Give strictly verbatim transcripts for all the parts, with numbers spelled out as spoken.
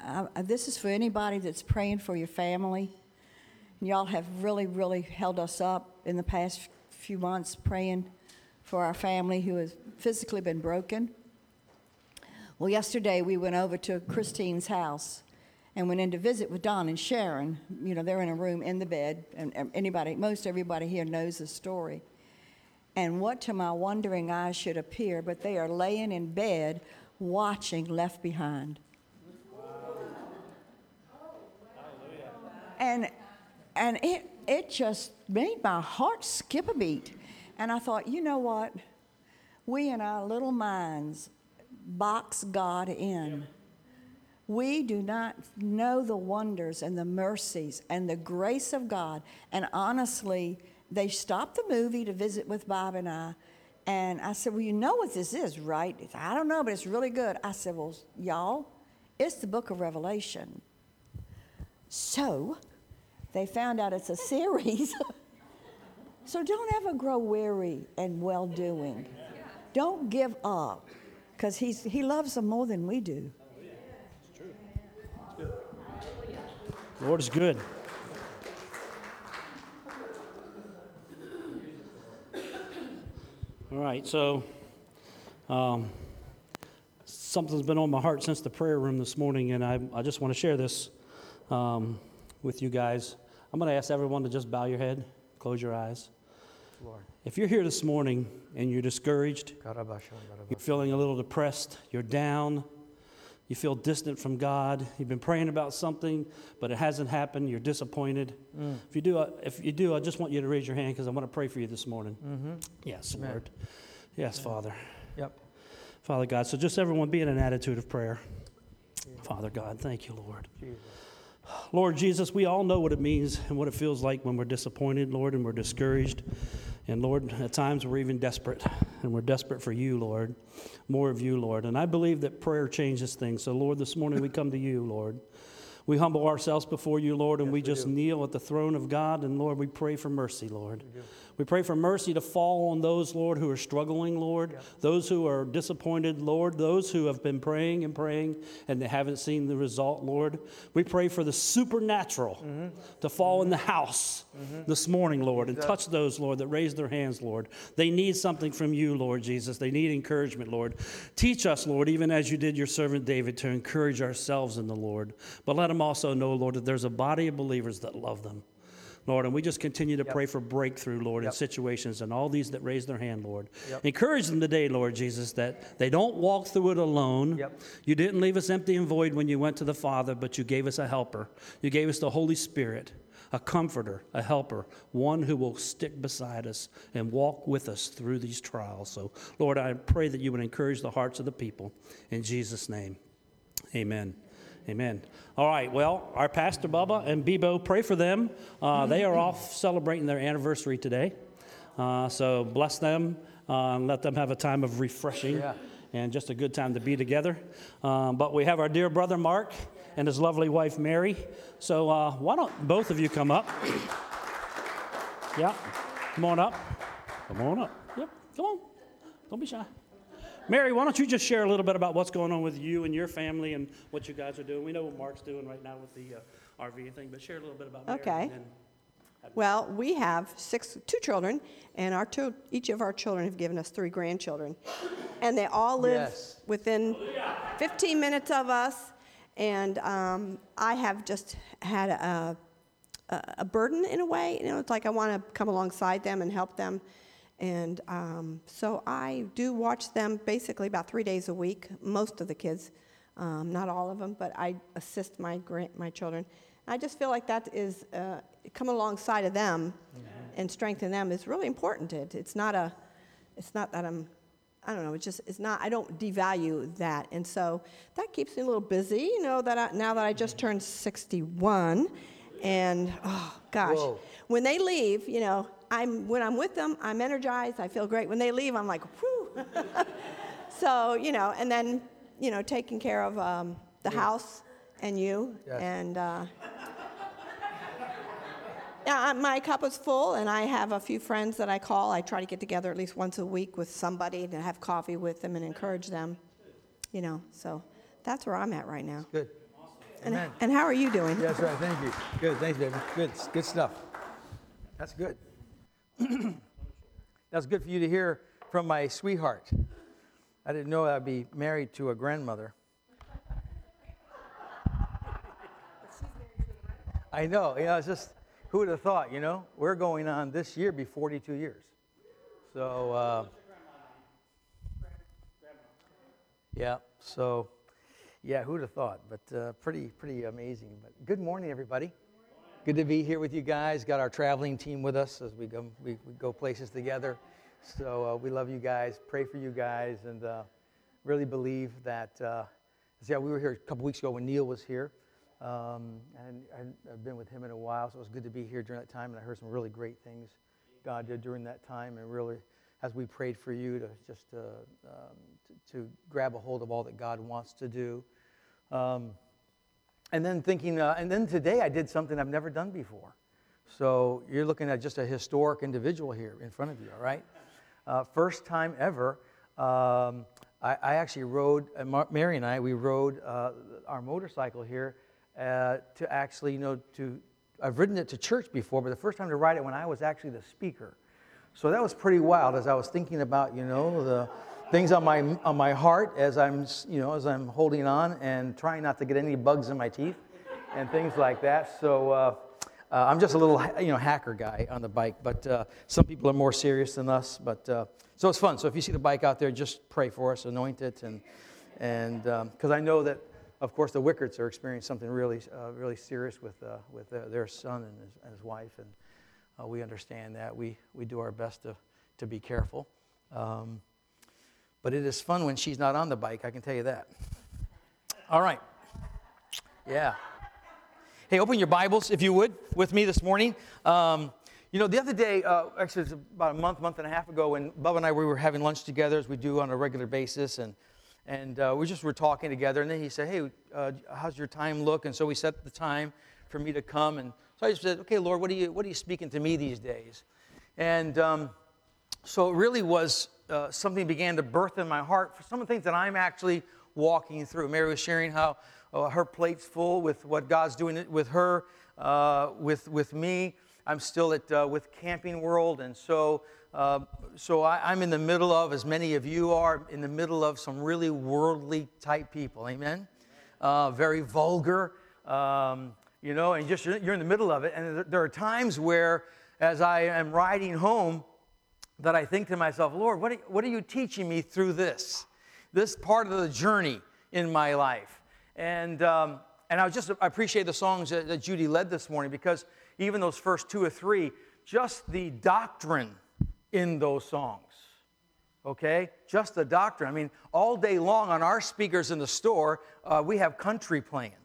I, I, this is for anybody that's praying for your family. Y'all have really, really held us up in the past few months praying for our family who has physically been broken. Well, yesterday we went over to Christine's house and went in to visit with Don and Sharon. You know, they're in a room in the bed, and anybody, most everybody here knows the story. And what to my wondering eyes should appear, but they are laying in bed watching Left Behind. And and it it just made my heart skip a beat. And I thought, you know what? We in our little minds box God in. We do not know the wonders and the mercies and the grace of God. And honestly, they stopped the movie to visit with Bob and I. And I said, well, you know what this is, right? I don't know, but it's really good. I said, well, y'all, it's the book of Revelation. So they found out it's a series. So don't ever grow weary and well-doing. Don't give up, because he's he loves them more than we do. It's true. It's good. The Lord is good. All right, so um, something's been on my heart since the prayer room this morning, and I, I just want to share this um, with you guys. I'm going to ask everyone to just bow your head, close your eyes. Lord. If you're here this morning and you're discouraged, you're feeling a little depressed, you're down, you feel distant from God, you've been praying about something, but it hasn't happened, you're disappointed. Mm. If you do, if you do, I just want you to raise your hand because I want to pray for you this morning. Mm-hmm. Yes, Amen. Lord. Yes, Amen. Father. Yep. Father God, so just everyone be in an attitude of prayer. Jesus. Father God, thank you, Lord. Jesus. Lord Jesus, we all know what it means and what it feels like when we're disappointed, Lord, and we're discouraged. And Lord, at times we're even desperate, and we're desperate for you, Lord, more of you, Lord. And I believe that prayer changes things. So, Lord, this morning we come to you, Lord. We humble ourselves before you, Lord, and yes, we, we just do. kneel at the throne of God. And, Lord, we pray for mercy, Lord. We, we pray for mercy to fall on those, Lord, who are struggling, Lord, yep. those who are disappointed, Lord, those who have been praying and praying and they haven't seen the result, Lord. We pray for the supernatural mm-hmm. to fall mm-hmm. in the house mm-hmm. this morning, Lord, and touch those, Lord, that raise their hands, Lord. They need something from you, Lord Jesus. They need encouragement, Lord. Teach us, Lord, even as you did your servant David, to encourage ourselves in the Lord. But let them also know, Lord, that there's a body of believers that love them, Lord, and we just continue to yep. pray for breakthrough, Lord, yep. in situations, and all these that raise their hand, Lord. Yep. Encourage them today, Lord Jesus, that they don't walk through it alone. Yep. You didn't leave us empty and void when you went to the Father, but you gave us a helper. You gave us the Holy Spirit, a comforter, a helper, one who will stick beside us and walk with us through these trials. So, Lord, I pray that you would encourage the hearts of the people. In Jesus' name, amen. Amen. All right, well, our Pastor Bubba and Bebo, pray for them. Uh, they are off celebrating their anniversary today. Uh, so bless them uh, and let them have a time of refreshing yeah. and just a good time to be together. Um, but we have our dear brother Mark and his lovely wife Mary. So uh, why don't both of you come up? Yeah, come on up. Come on up. Yep, come on. Don't be shy. Mary, why don't you just share a little bit about what's going on with you and your family and what you guys are doing? We know what Mark's doing right now with the uh, R V thing, but share a little bit about Mary. Okay. Well, we have six, two children, and our two, each of our children have given us three grandchildren. And they all live yes. within fifteen minutes of us. And um, I have just had a, a, a burden in a way. You know, it's like I want to come alongside them and help them. And um, so I do watch them basically about three days a week, most of the kids, um, not all of them, but I assist my grand, my children. I just feel like that is, uh, coming alongside of them mm-hmm. and strengthen them is really important. It, it's not a, it's not that I'm, I don't know, it's just, it's not, I don't devalue that. And so that keeps me a little busy, you know, that I, now that I just turned sixty-one, and oh gosh, Whoa. When they leave, you know, I'm when I'm with them, I'm energized. I feel great. When they leave, I'm like, whew. So, you know, and then, you know, taking care of um, the yeah. house and you. Yes. And uh, yeah, my cup is full, and I have a few friends that I call. I try to get together at least once a week with somebody to have coffee with them and encourage them. You know, so that's where I'm at right now. Good. And, Amen. and how are you doing? Yes, right. Thank you. Good. Thanks, baby. Good. Good stuff. That's good. That's good for you to hear from my sweetheart. I didn't know I'd be married to a grandmother. I know. You know, it's just, who would have thought, you know? We're going on this year be forty-two years. So, uh, yeah, so, yeah, who'd have thought? But uh, pretty, pretty amazing. But good morning, everybody. Good to be here with you guys. Got our traveling team with us as we go, we, we go places together. So uh, we love you guys. Pray for you guys, and uh, really believe that. Uh, yeah, we were here a couple weeks ago when Neil was here, um, and, and I've been with him in a while, so it was good to be here during that time. And I heard some really great things God did during that time, and really, as we prayed for you to just uh, um, to, to grab a hold of all that God wants to do. Um, and then thinking, uh, and then today I did something I've never done before. So you're looking at just a historic individual here in front of you, all right? Uh, first time ever, um, I, I actually rode, uh, Mar- Mary and I, we rode uh, our motorcycle here uh, to actually, you know, to, I've ridden it to church before, but the first time to ride it when I was actually the speaker. So that was pretty wild as I was thinking about, you know, the things on my on my heart as I'm, you know, as I'm holding on and trying not to get any bugs in my teeth and things like that. So uh, uh, I'm just a little, you know, hacker guy on the bike, but uh, some people are more serious than us. But uh, so it's fun. So if you see the bike out there, just pray for us, anoint it, and and because um, I know that, of course, the Wickerts are experiencing something really, uh, really serious with uh, with uh, their son and his, and his wife, and uh, we understand that. We we do our best to to be careful. Um, But it is fun when she's not on the bike, I can tell you that. All right. Yeah. Hey, open your Bibles, if you would, with me this morning. Um, you know, the other day, uh, actually it was about a month, month and a half ago, when Bubba and I, we were having lunch together, as we do on a regular basis, and and uh, we just were talking together, and then he said, hey, uh, how's your time look? And so we set the time for me to come, and so I just said, okay, Lord, what are you, what are you speaking to me these days? And um, so it really was... Uh, something began to birth in my heart for some of the things that I'm actually walking through. Mary was sharing how uh, her plate's full with what God's doing with her, uh, with with me. I'm still at uh, with Camping World, and so uh, so I, I'm in the middle of, as many of you are, in the middle of some really worldly type people. Amen. Uh, very vulgar, um, you know, and just you're in the middle of it. And there are times where, as I am riding home, that I think to myself, Lord, what are, what are you teaching me through this, this part of the journey in my life? And um, and I just I appreciate the songs that, that Judy led this morning, because even those first two or three, just the doctrine in those songs, okay? Just the doctrine. I mean, all day long on our speakers in the store, uh, we have country playing.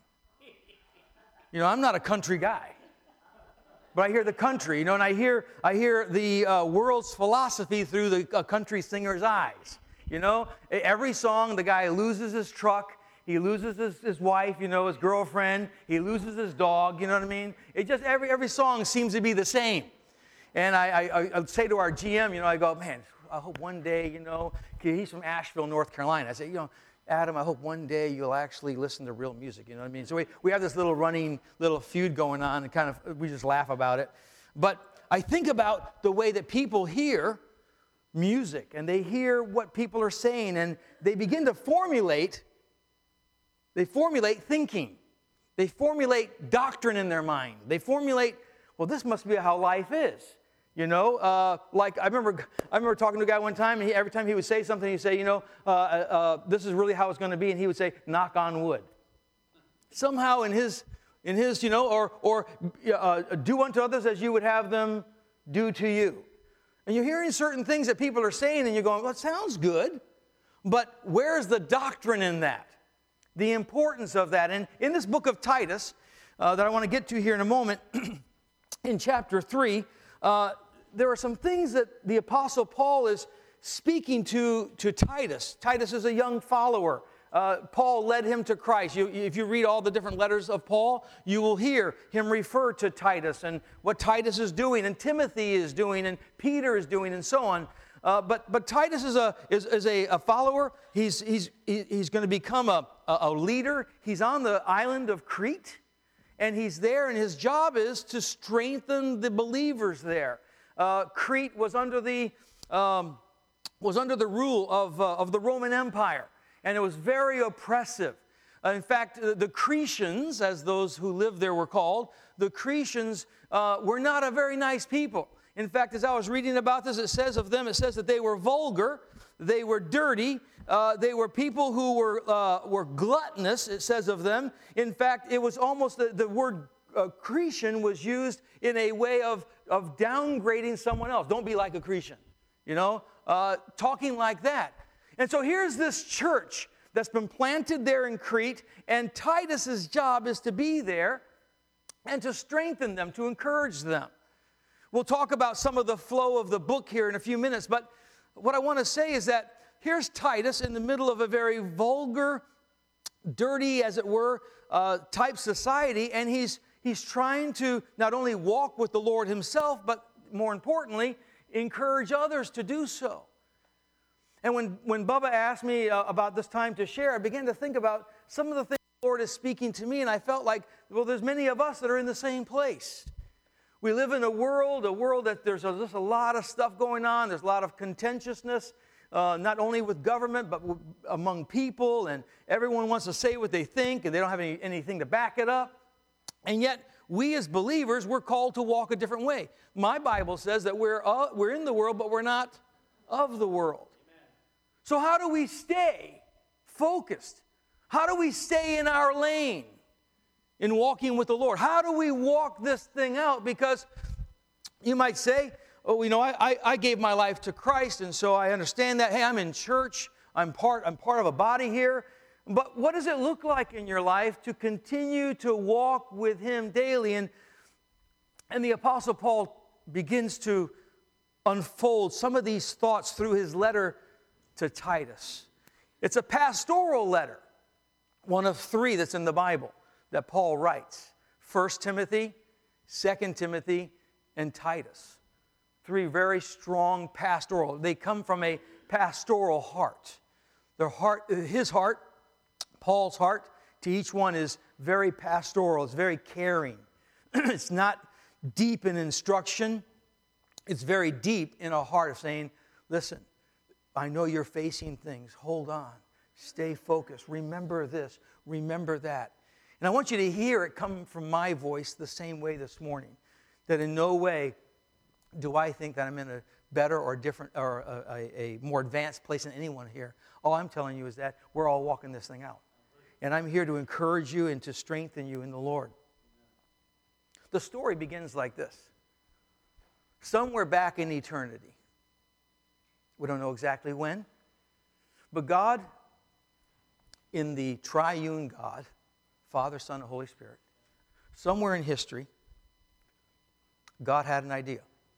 You know, I'm not a country guy. But I hear the country, you know, and I hear I hear the uh, world's philosophy through the uh, country singer's eyes. You know, every song, the guy loses his truck, he loses his, his wife, you know, his girlfriend, he loses his dog. You know what I mean? It just every every song seems to be the same. And I I, I say to our G M, you know, I go, man, I hope one day, you know, he's from Asheville, North Carolina. I say, you know, Adam, I hope one day you'll actually listen to real music, you know what I mean? So we, we have this little running little feud going on, and kind of, we just laugh about it. But I think about the way that people hear music, and they hear what people are saying, and they begin to formulate, they formulate thinking. They formulate doctrine in their mind. They formulate, well, this must be how life is. You know, uh, like I remember I remember talking to a guy one time, and he, every time he would say something, he'd say, you know, uh, uh, this is really how it's going to be, and he would say, knock on wood. Somehow in his, in his, you know, or, or uh, do unto others as you would have them do to you. And you're hearing certain things that people are saying, and you're going, well, it sounds good, but where's the doctrine in that? The importance of that. And in this book of Titus, uh, that I want to get to here in a moment, in chapter three, uh, there are some things that the Apostle Paul is speaking to, to Titus. Titus is a young follower. Uh, Paul led him to Christ. You, if you read all the different letters of Paul, you will hear him refer to Titus and what Titus is doing, and Timothy is doing, and Peter is doing, and so on. Uh, but but Titus is a is, is a, a follower. He's he's he's going to become a a, a leader. He's on the island of Crete, and he's there, and his job is to strengthen the believers there. Uh, Crete was under the um, was under the rule of uh, of the Roman Empire, and it was very oppressive. Uh, in fact, uh, the Cretians, as those who lived there were called, the Cretians uh, were not a very nice people. In fact, as I was reading about this, it says of them, it says that they were vulgar, they were dirty, uh, they were people who were uh, were gluttonous, it says of them. In fact, it was almost, the, the word uh, Cretan was used in a way of, of downgrading someone else. Don't be like a Cretan, you know, uh, talking like that. And so here's this church that's been planted there in Crete, and Titus's job is to be there and to strengthen them, to encourage them. We'll talk about some of the flow of the book here in a few minutes, but what I want to say is that here's Titus in the middle of a very vulgar, dirty, as it were, uh, type society, and he's, he's trying to not only walk with the Lord himself, but more importantly, encourage others to do so. And when, when Bubba asked me uh, about this time to share, I began to think about some of the things the Lord is speaking to me, and I felt like, well, there's many of us that are in the same place. We live in a world, a world that there's a, just a lot of stuff going on. There's a lot of contentiousness, uh, not only with government, but w- among people, and everyone wants to say what they think, and they don't have any, anything to back it up. And yet, we as believers, we're called to walk a different way. My Bible says that we're, uh, we're in the world, but we're not of the world. So how do we stay focused? How do we stay in our lane in walking with the Lord? How do we walk this thing out? Because you might say, oh, you know, I, I, I gave my life to Christ, and so I understand that. Hey, I'm in church. I'm part, I'm part of a body here. But what does it look like in your life to continue to walk with Him daily? And, and the Apostle Paul begins to unfold some of these thoughts through his letter to Titus. It's a pastoral letter, one of three that's in the Bible that Paul writes. First Timothy, Second Timothy, and Titus. Three very strong pastoral. They come from a pastoral heart. Their heart, his heart, Paul's heart, to each one is very pastoral. It's very caring. It's not deep in instruction. It's very deep in a heart of saying, listen, I know you're facing things. Hold on. Stay focused. Remember this. Remember that. And I want you to hear it come from my voice the same way this morning. That in no way do I think that I'm in a better or different or a, a, a more advanced place than anyone here. All I'm telling you is that we're all walking this thing out. And I'm here to encourage you and to strengthen you in the Lord. The story begins like this. Somewhere back in eternity, we don't know exactly when, but God, in the triune God, Father, Son, and Holy Spirit, somewhere in history, God had an idea.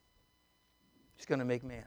He's going to make man.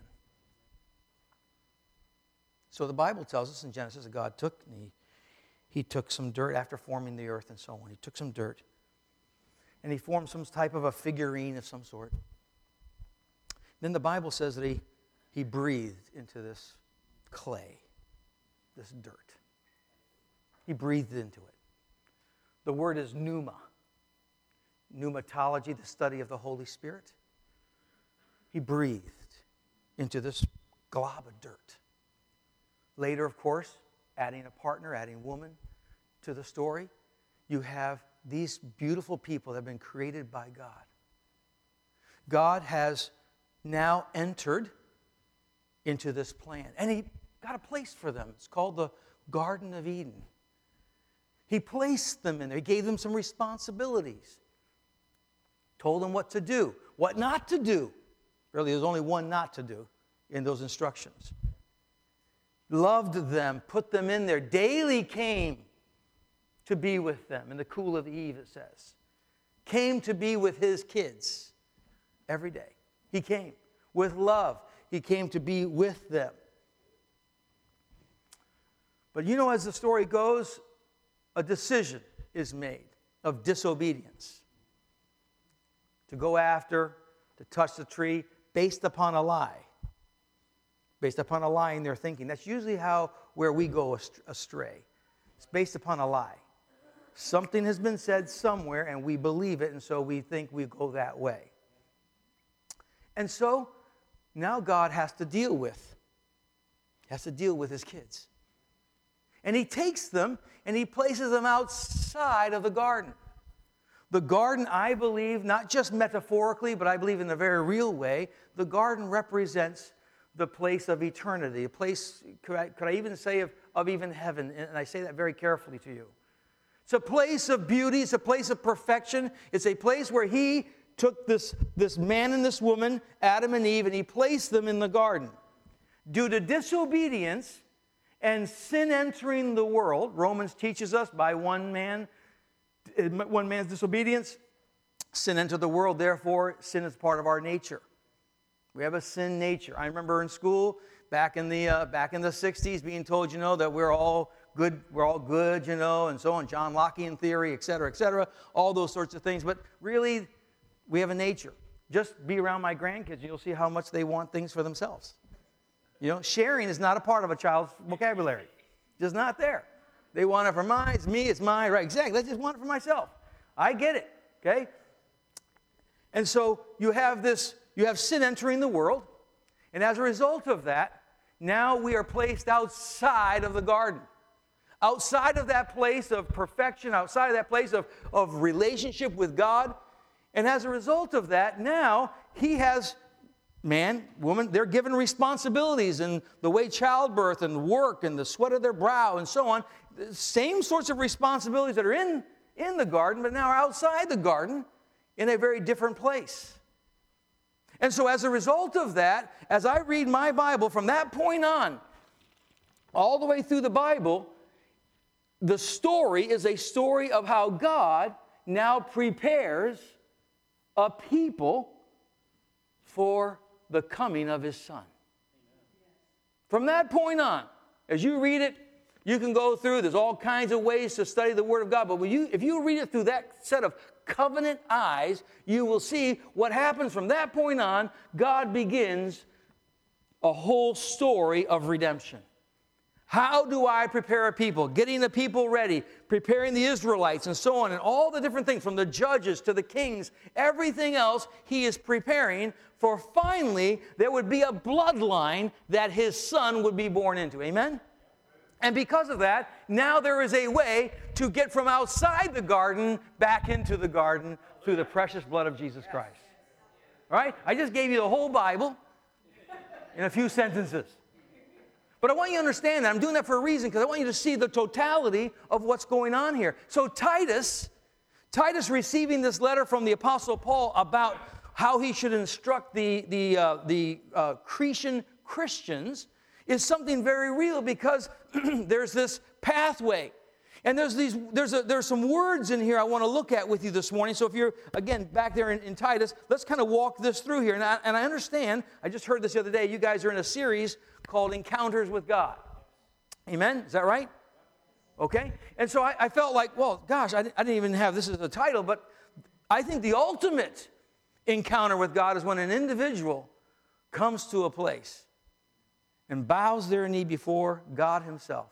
So the Bible tells us in Genesis that God took, and he, he took some dirt after forming the earth and so on. He took some dirt, and he formed some type of a figurine of some sort. Then the Bible says that he He breathed into this clay, this dirt. He breathed into it. The word is pneuma. Pneumatology, the study of the Holy Spirit. He breathed into this glob of dirt. Later, of course, adding a partner, adding woman to the story, you have these beautiful people that have been created by God. God has now entered into this plan. And He got a place for them. It's called the Garden of Eden. He placed them in there. He gave them some responsibilities. Told them what to do, what not to do. Really, there's only one not to do in those instructions. Loved them, put them in there. Daily came to be with them. In the cool of the eve, it says. Came to be with His kids every day. He came with love. He came to be with them. But you know, as the story goes, a decision is made of disobedience. To go after, to touch the tree, based upon a lie. Based upon a lie in their thinking. That's usually how, where we go astray. It's based upon a lie. Something has been said somewhere, and we believe it, and so we think we go that way. And so now God has to deal with, has to deal with his kids. And he takes them and he places them outside of the garden. The garden, I believe, not just metaphorically, but I believe in a very real way, the garden represents the place of eternity, a place, could I, could I even say, of, of even heaven? And I say that very carefully to you. It's a place of beauty. It's a place of perfection. It's a place where he took this, this man and this woman, Adam and Eve, and he placed them in the garden. Due to disobedience and sin entering the world, Romans teaches us by one man, one man's disobedience, sin entered the world. Therefore, sin is part of our nature. We have a sin nature. I remember in school back in the uh, back in the sixties being told, you know, that we're all good, we're all good, you know, and so on. John Lockean theory, et cetera, et cetera, all those sorts of things. But really, we have a nature. Just be around my grandkids, and you'll see how much they want things for themselves. You know, sharing is not a part of a child's vocabulary. Just not there. They want it for mine, it's me, it's mine. Right, exactly. I just want it for myself. I get it, okay? And so you have this, you have sin entering the world, and as a result of that, now we are placed outside of the garden. Outside of that place of perfection, outside of that place of, of relationship with God. And as a result of that, now he has, man, woman, they're given responsibilities in the way childbirth and work and the sweat of their brow and so on. The same sorts of responsibilities that are in, in the garden, but now are outside the garden in a very different place. And so as a result of that, as I read my Bible from that point on, all the way through the Bible, the story is a story of how God now prepares a people for the coming of his Son. From that point on, as you read it, you can go through, there's all kinds of ways to study the Word of God, but when you, if you read it through that set of covenant eyes, you will see what happens from that point on. God begins a whole story of redemption. How do I prepare a people? Getting the people ready, preparing the Israelites, and so on, and all the different things, from the judges to the kings, everything else he is preparing for finally there would be a bloodline that his son would be born into. Amen? And because of that, now there is a way to get from outside the garden back into the garden through the precious blood of Jesus Christ. All right? I just gave you the whole Bible in a few sentences. But I want you to understand that I'm doing that for a reason, because I want you to see the totality of what's going on here. So Titus, Titus receiving this letter from the Apostle Paul about how he should instruct the, the, uh, the uh, Cretan Christians is something very real, because there's this pathway. And there's these, there's, a, there's some words in here I want to look at with you this morning. So if you're, again, back there in, in Titus, let's kind of walk this through here. And I, and I understand, I just heard this the other day, you guys are in a series called Encounters with God. Amen? Is that right? Okay. And so I, I felt like, well, gosh, I, I didn't even have this as a title, but I think the ultimate encounter with God is when an individual comes to a place and bows their knee before God himself.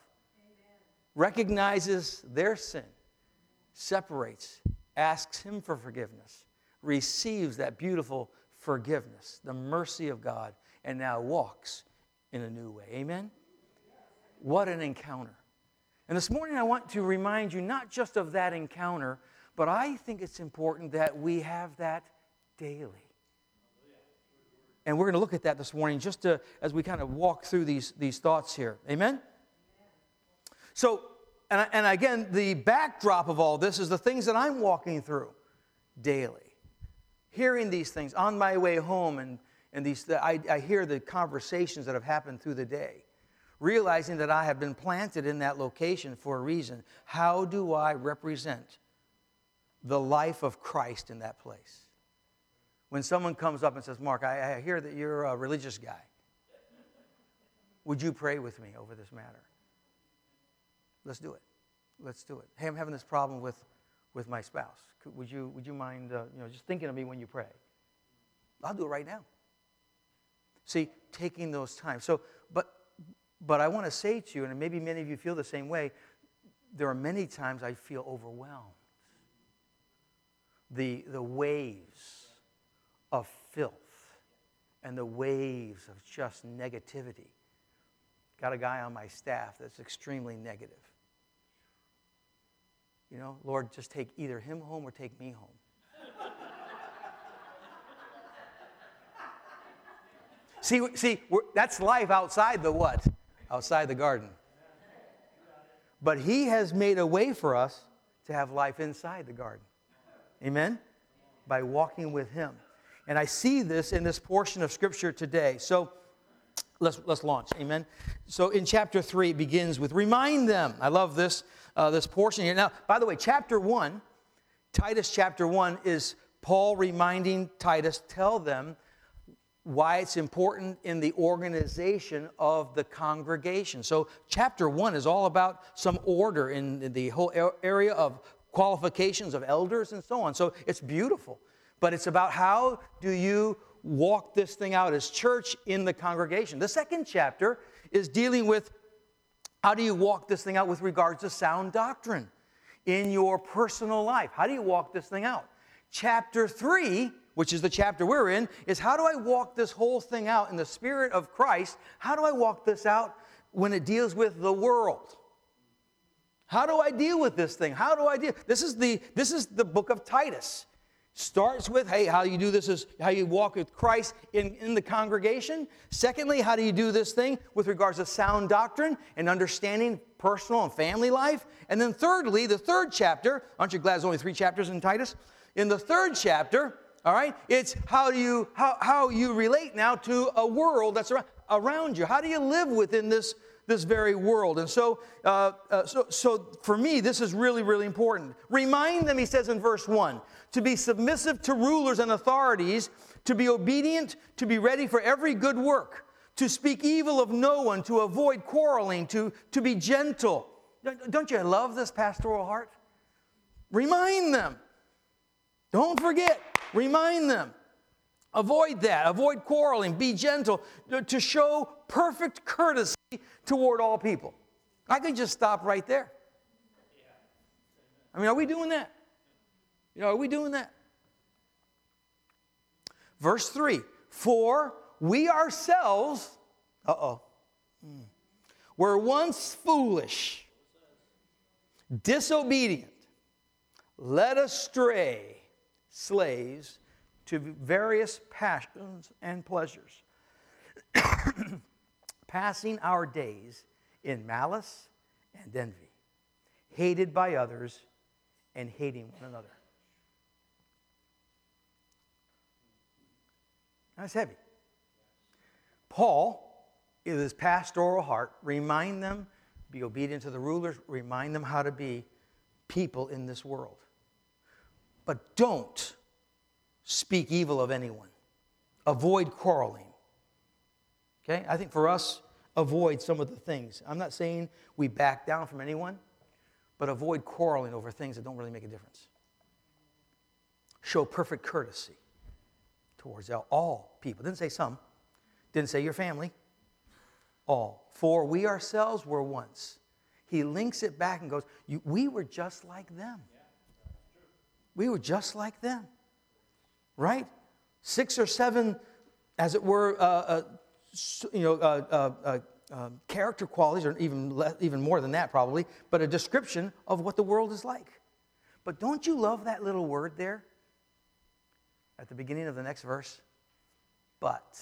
Recognizes their sin, separates, asks him for forgiveness, receives that beautiful forgiveness, the mercy of God, and now walks in a new way. Amen? What an encounter. And this morning I want to remind you not just of that encounter, but I think it's important that we have that daily. And we're going to look at that this morning just to, as we kind of walk through these, these thoughts here. Amen? So, and, and again, the backdrop of all this is the things that I'm walking through daily. Hearing these things on my way home, and, and these, I, I hear the conversations that have happened through the day. Realizing that I have been planted in that location for a reason. How do I represent the life of Christ in that place? When someone comes up and says, Mark, I, I hear that you're a religious guy. Would you pray with me over this matter? Let's do it. Let's do it. Hey, I'm having this problem with, with my spouse. Could, would you would you mind uh, you know just thinking of me when you pray? I'll do it right now. See, taking those times. So, but but I want to say to you, and maybe many of you feel the same way, there are many times I feel overwhelmed. The, the waves of filth and the waves of just negativity. Got a guy on my staff that's extremely negative. You know, Lord, just take either him home or take me home. see, see, we're, that's life outside the what? Outside the garden. But he has made a way for us to have life inside the garden. Amen? By walking with him. And I see this in this portion of Scripture today. So let's, let's launch. Amen? So in chapter three, it begins with, remind them. I love this, uh, this portion here. Now, by the way, chapter one, Titus chapter one, is Paul reminding Titus, tell them why it's important in the organization of the congregation. So chapter one is all about some order in the whole area of qualifications of elders and so on. So it's beautiful. But it's about how do you walk this thing out as church in the congregation. The second chapter is dealing with how do you walk this thing out with regards to sound doctrine in your personal life. How do you walk this thing out? Chapter three, which is the chapter we're in, is how do I walk this whole thing out in the Spirit of Christ? How do I walk this out when it deals with the world? How do I deal with this thing? How do I deal? This is the, this is the book of Titus. Starts with, hey, how you do this is how you walk with Christ in, in the congregation. Secondly, how do you do this thing with regards to sound doctrine and understanding personal and family life? And then thirdly, the third chapter, aren't you glad there's only three chapters in Titus? In the third chapter, all right, it's how do you how, how you relate now to a world that's around, around you. How do you live within this, this very world? And so, uh, uh, so, so for me, this is really, really important. Remind them, he says in verse one, to be submissive to rulers and authorities, to be obedient, to be ready for every good work, to speak evil of no one, to avoid quarreling, to, to be gentle. Don't you love this pastoral heart? Remind them. Don't forget. Remind them. Avoid that. Avoid quarreling. Be gentle. To show perfect courtesy toward all people. I could just stop right there. I mean, are we doing that? You know, are we doing that? Verse three. For we ourselves, uh-oh, were once foolish, disobedient, led astray, slaves to various passions and pleasures, passing our days in malice and envy, hated by others and hating one another. That's heavy. Paul, in his pastoral heart, remind them, be obedient to the rulers, remind them how to be people in this world. But don't speak evil of anyone. Avoid quarreling. Okay? I think for us, avoid some of the things. I'm not saying we back down from anyone, but avoid quarreling over things that don't really make a difference. Show perfect courtesy towards all people. Didn't say some. Didn't say your family. All. For we ourselves were once. He links it back and goes, you, we were just like them. We were just like them. Right? Six or seven, as it were, uh, uh, you know, uh, uh, uh, uh, character qualities, or even less, even more than that probably, but a description of what the world is like. But don't you love that little word there? At the beginning of the next verse, but.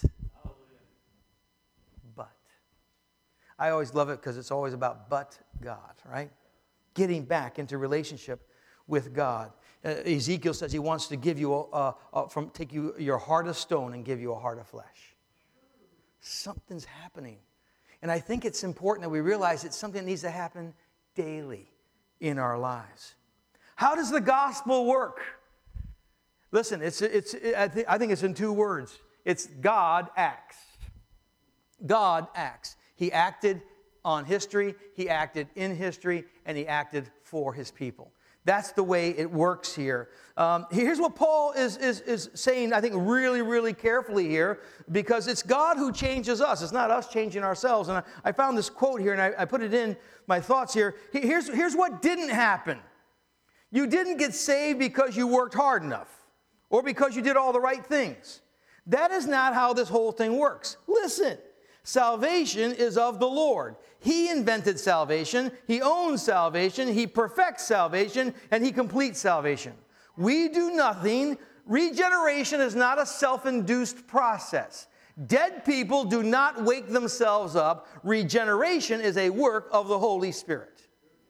But. I always love it because it's always about but God, right? Getting back into relationship with God. Uh, Ezekiel says he wants to give you, a, a, a, from take you your heart of stone and give you a heart of flesh. Something's happening. And I think it's important that we realize it's something that needs to happen daily in our lives. How does the gospel work? Listen, it's, it's, I, th- I think it's in two words. It's God acts. God acts. He acted on history, he acted in history, and he acted for his people. That's the way it works here. Um, here's what Paul is, is, is saying, I think, really, really carefully here, because it's God who changes us. It's not us changing ourselves. And I, I found this quote here, and I, I put it in my thoughts here. Here's, here's what didn't happen. You didn't get saved because you worked hard enough or because you did all the right things. That is not how this whole thing works. Listen. Salvation is of the Lord. He invented salvation. He owns salvation. He perfects salvation, and he completes salvation. We do nothing. Regeneration is not a self-induced process. Dead people do not wake themselves up. Regeneration is a work of the Holy Spirit.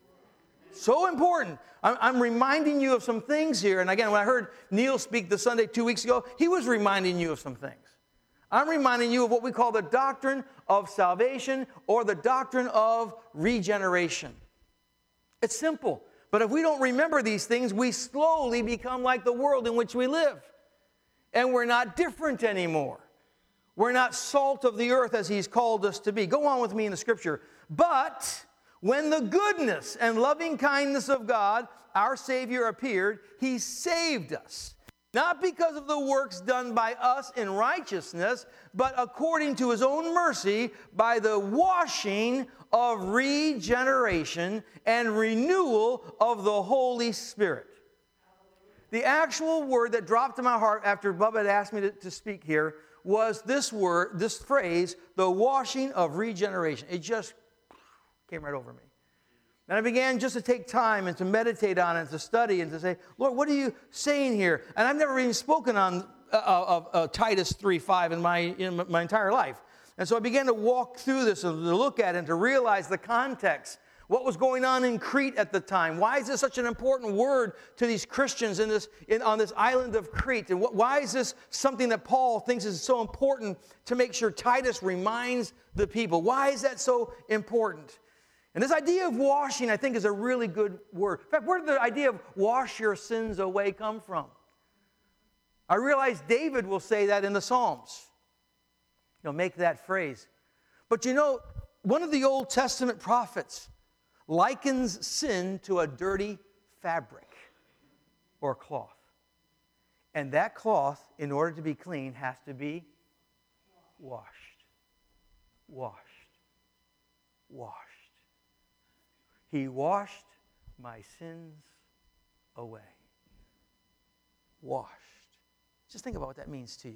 So important. I'm, I'm reminding you of some things here. And again, when I heard Neil speak the Sunday two weeks ago, he was reminding you of some things. I'm reminding you of what we call the doctrine of salvation or the doctrine of regeneration. It's simple. But if we don't remember these things, we slowly become like the world in which we live. And we're not different anymore. We're not salt of the earth as he's called us to be. Go on with me in the scripture. But when the goodness and loving kindness of God, our Savior, appeared, he saved us. Not because of the works done by us in righteousness, but according to his own mercy, by the washing of regeneration and renewal of the Holy Spirit. The actual word that dropped in my heart after Bubba had asked me to, to speak here was this word, this phrase, the washing of regeneration. It just came right over me. And I began just to take time and to meditate on it, and to study and to say, Lord, what are you saying here? And I've never even spoken on uh, uh, uh, Titus three five in my, in my entire life. And so I began to walk through this and to look at it and to realize the context, what was going on in Crete at the time. Why is this such an important word to these Christians in this, in, on this island of Crete? And what, why is this something that Paul thinks is so important to make sure Titus reminds the people? Why is that so important? And this idea of washing, I think, is a really good word. In fact, where did the idea of wash your sins away come from? I realize David will say that in the Psalms. He'll make that phrase. But you know, one of the Old Testament prophets likens sin to a dirty fabric or cloth. And that cloth, in order to be clean, has to be washed. Washed. Washed. He washed my sins away. Washed. Just think about what that means to you.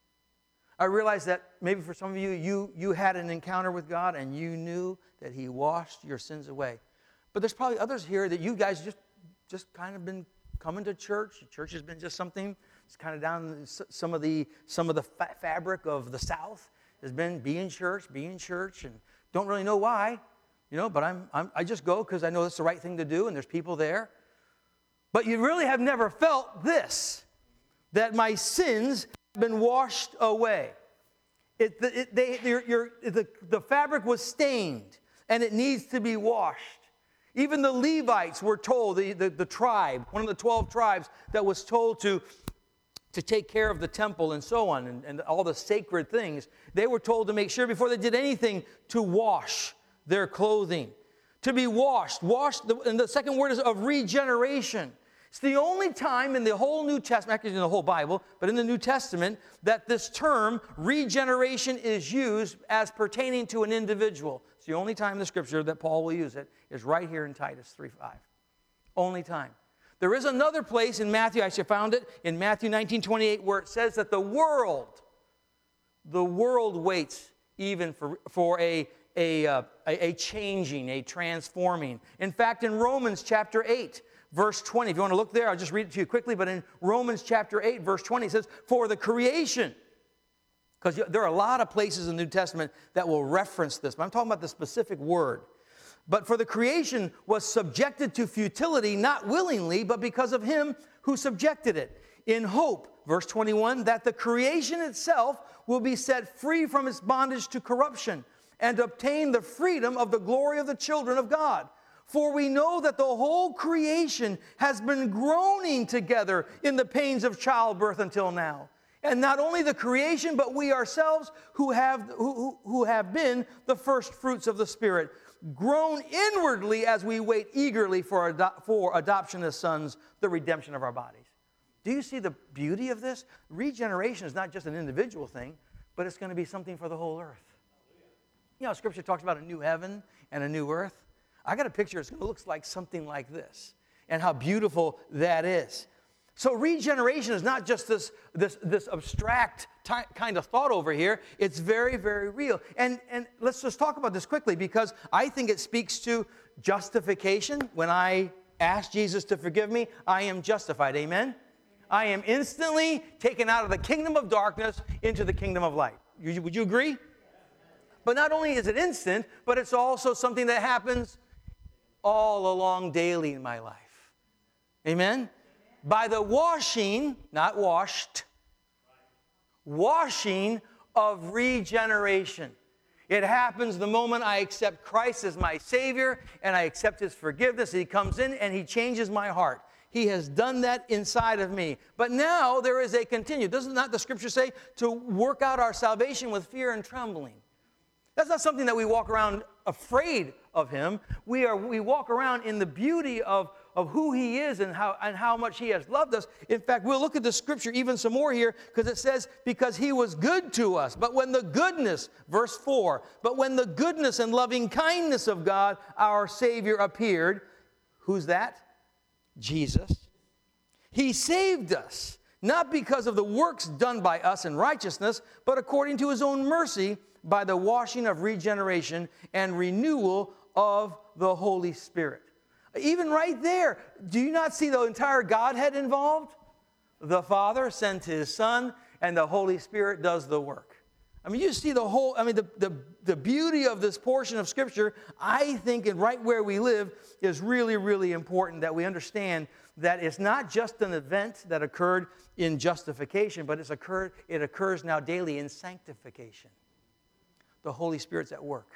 I realize that maybe for some of you, you, you had an encounter with God and you knew that he washed your sins away. But there's probably others here that you guys just, just kind of been coming to church. Church has been just something. It's kind of down some of the, some of the fa- fabric of the South has been be in church, be in church, and don't really know why. You know, but I'm, I'm, I just go because I know that's the right thing to do and there's people there. But you really have never felt this, that my sins have been washed away. It, the, it, they, you're, you're, the, the fabric was stained and it needs to be washed. Even the Levites were told, the, the, the tribe, one of the twelve tribes that was told to, to take care of the temple and so on and, and all the sacred things, they were told to make sure before they did anything to wash their clothing, to be washed. Washed, and the second word is of regeneration. It's the only time in the whole New Testament, actually in the whole Bible, but in the New Testament, that this term regeneration is used as pertaining to an individual. It's the only time in the Scripture that Paul will use it, is right here in Titus three five. Only time. There is another place in Matthew, I actually found it, in Matthew nineteen twenty-eight, where it says that the world, the world waits even for, for a A, uh, a, a changing, a transforming. In fact, in Romans chapter eight, verse twenty, if you want to look there, I'll just read it to you quickly, but in Romans chapter eight, verse twenty, it says, for the creation, because there are a lot of places in the New Testament that will reference this, but I'm talking about the specific word. But for the creation was subjected to futility, not willingly, but because of him who subjected it, in hope, verse twenty-one, that the creation itself will be set free from its bondage to corruption, and obtain the freedom of the glory of the children of God. For we know that the whole creation has been groaning together in the pains of childbirth until now. And not only the creation, but we ourselves who have, who, who have been the first fruits of the Spirit. groan inwardly as we wait eagerly for, ado- for adoption as sons, the redemption of our bodies. Do you see the beauty of this? Regeneration is not just an individual thing, but it's going to be something for the whole earth. You know, Scripture talks about a new heaven and a new earth. I got a picture. It's going to look like something like this, and how beautiful that is. So regeneration is not just this, this, this abstract ty- kind of thought over here. It's very, very real. And, and let's just talk about this quickly, because I think it speaks to justification. When I ask Jesus to forgive me, I am justified. Amen? I am instantly taken out of the kingdom of darkness into the kingdom of light. You, would you agree? But not only is it instant, but it's also something that happens all along daily in my life. Amen? By the washing, not washed, washing of regeneration. It happens the moment I accept Christ as my Savior and I accept His forgiveness. He comes in and He changes my heart. He has done that inside of me. But now there is a continue. Doesn't not the Scripture say to work out our salvation with fear and trembling? That's not something that we walk around afraid of Him. We are we walk around in the beauty of, of who He is and how, and how much He has loved us. In fact, we'll look at the Scripture even some more here, because it says, because He was good to us. But when the goodness, verse four, but when the goodness and loving kindness of God, our Savior, appeared, who's that? Jesus. He saved us, not because of the works done by us in righteousness, but according to His own mercy, by the washing of regeneration and renewal of the Holy Spirit. Even right there, do you not see the entire Godhead involved? The Father sent His Son, and the Holy Spirit does the work. I mean, you see the whole, I mean, the, the, the beauty of this portion of Scripture, I think, and right where we live, is really, really important that we understand that it's not just an event that occurred in justification, but it's occurred, it occurs now daily in sanctification. The Holy Spirit's at work.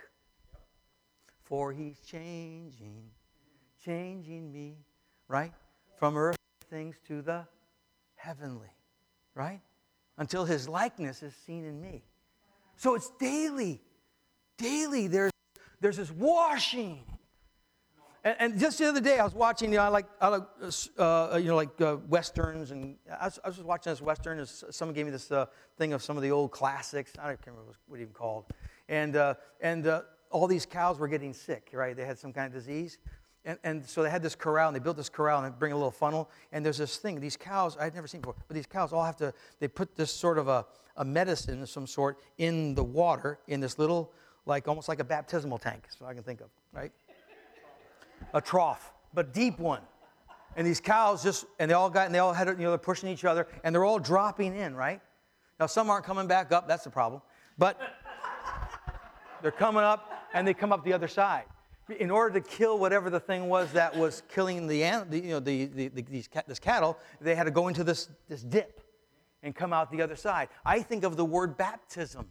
For He's changing, changing me, right? From earthly things to the heavenly, right? Until His likeness is seen in me. So it's daily. Daily there's, there's this washing. And, and just the other day I was watching, you know, I like, I like uh, you know, like uh, Westerns. And I was, I was just watching this Western. Someone gave me this uh, thing of some of the old classics. I don't remember what it even called. And, uh, and uh, all these cows were getting sick, right? They had some kind of disease. And, and so they had this corral, and they built this corral, and they bring a little funnel. And there's this thing. These cows, I'd never seen before, but these cows all have to, they put this sort of a, a medicine of some sort in the water in this little, like almost like a baptismal tank, so I can think of, right? A trough, but deep one. And these cows just, and they all got, and they all had, you know, they're pushing each other, and they're all dropping in, right? Now, some aren't coming back up. That's the problem. But they're coming up, and they come up the other side. In order to kill whatever the thing was that was killing the, the you know, the, the, the these this cattle, they had to go into this, this dip and come out the other side. I think of the word baptism.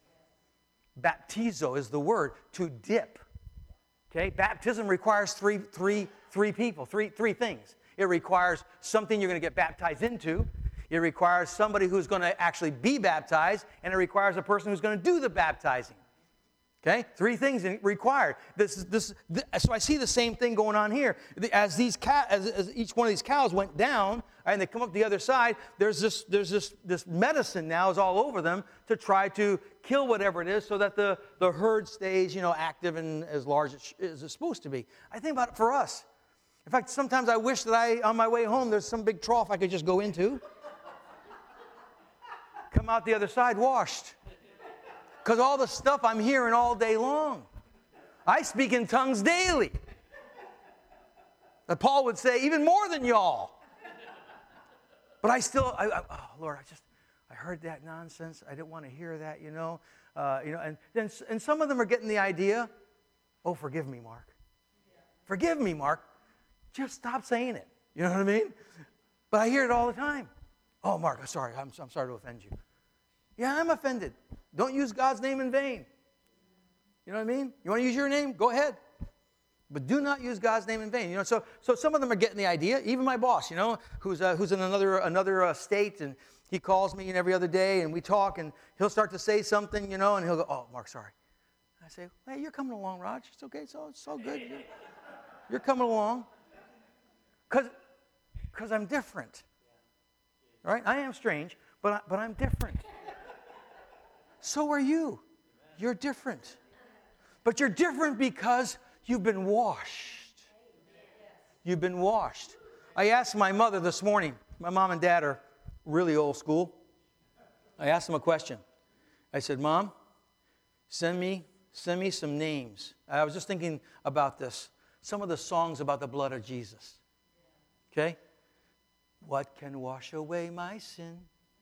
Baptizo is the word, to dip. Okay, baptism requires three, three, three people, three, three things. It requires something you're going to get baptized into. It requires somebody who's going to actually be baptized, and it requires a person who's going to do the baptizing. Okay, three things required. This is this, this. So I see the same thing going on here. As these cow, as, as each one of these cows went down, and they come up the other side. There's this, there's this, this medicine now is all over them to try to kill whatever it is, so that the, the herd stays, you know, active and as large as it's supposed to be. I think about it for us. In fact, sometimes I wish that I, on my way home, there's some big trough I could just go into, come out the other side washed. Because all the stuff I'm hearing all day long. I speak in tongues daily. But Paul would say, even more than y'all. But I still, I, I, oh, Lord, I just, I heard that nonsense. I didn't want to hear that, you know. Uh, you know, and, and, and some of them are getting the idea, oh, forgive me, Mark. Forgive me, Mark. Just stop saying it. You know what I mean? But I hear it all the time. Oh, Mark, I'm sorry. I'm, I'm sorry to offend you. Yeah, I'm offended. Don't use God's name in vain. You know what I mean? You want to use your name? Go ahead. But do not use God's name in vain. You know, so so some of them are getting the idea. Even my boss, you know, who's uh, who's in another another uh, state, and he calls me every other day, and we talk, and he'll start to say something, you know, and he'll go, "Oh, Mark, sorry." I say, hey, you're coming along, Raj. It's okay. It's all, it's all good. You're, you're coming along. Because I'm different. All right? I am strange, but, I, but I'm different. So are you. You're different. But you're different because you've been washed. You've been washed. I asked my mother this morning, my mom and dad are really old school. I asked them a question. I said, Mom, send me, send me some names. I was just thinking about this. Some of the songs about the blood of Jesus. Okay? What can wash away my sin?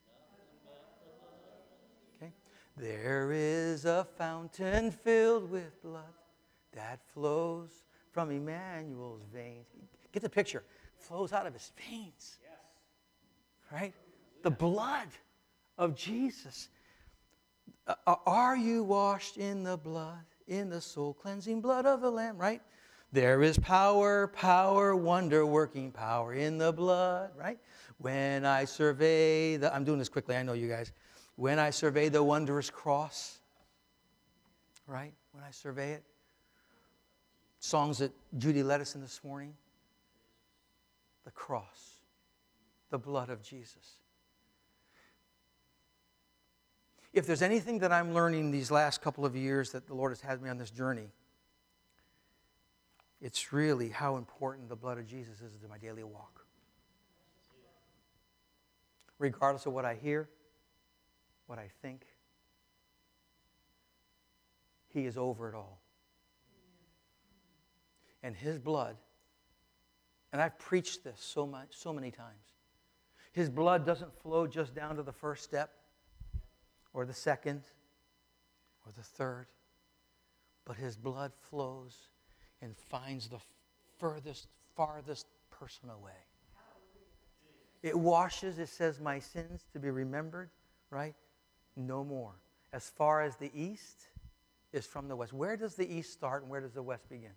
Okay? There is a fountain filled with blood that flows from Emmanuel's veins. Get the picture. Flows out of his veins. Right? The blood of Jesus. Uh, are you washed in the blood, in the soul-cleansing blood of the Lamb? Right? There is power, power, wonder-working power in the blood, right? When I survey the, I'm doing this quickly, I know you guys. When I survey the wondrous cross, right? When I survey it. Songs that Judy led us in this morning. The cross, the blood of Jesus. If there's anything that I'm learning these last couple of years that the Lord has had me on this journey, it's really how important the blood of Jesus is to my daily walk. Regardless of what I hear, what I think, He is over it all. And His blood, and I've preached this so much, so many times, His blood doesn't flow just down to the first step, or the second, or the third, but His blood flows and finds the furthest, farthest person away. It washes, it says, my sins to be remembered, right? No more. As far as the east is from the west. Where does the east start and where does the west begin?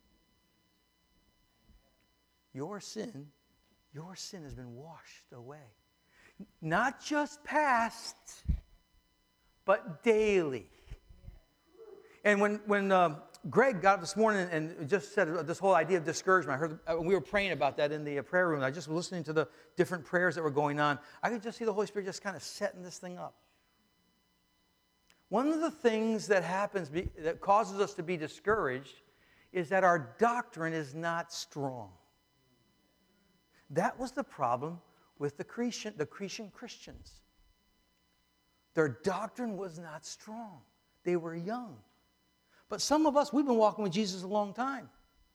Your sin, your sin has been washed away. Not just past, but daily. And when, when uh, Greg got up this morning and just said this whole idea of discouragement, I heard uh, we were praying about that in the uh, prayer room. I just was listening to the different prayers that were going on. I could just see the Holy Spirit just kind of setting this thing up. One of the things that happens, be, that causes us to be discouraged, is that our doctrine is not strong. That was the problem with the Cretan, the Cretan Christians. Their doctrine was not strong. They were young. But some of us, we've been walking with Jesus a long time.